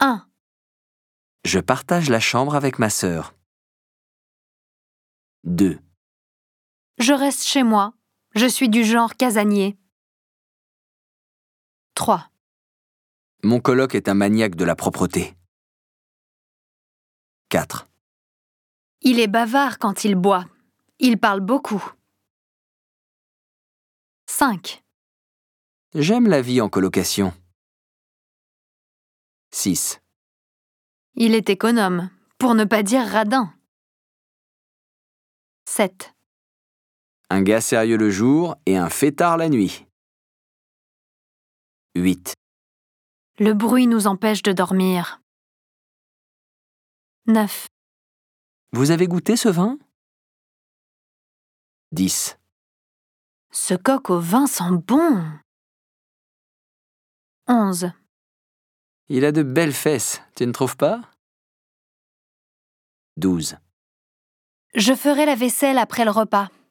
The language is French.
1. Je partage la chambre avec ma sœur. 2. Je reste chez moi. Je suis du genre casanier. 3. Mon coloc est un maniaque de la propreté. 4. Il est bavard quand il boit. Il parle beaucoup. 5. J'aime la vie en colocation. 6. Il est économe, pour ne pas dire radin. 7. Un gars sérieux le jour et un fêtard la nuit. 8. Le bruit nous empêche de dormir. 9. Vous avez goûté ce vin? 10. Ce coq au vin sent bon. 11. Il a de belles fesses, tu ne trouves pas? 12. Je ferai la vaisselle après le repas.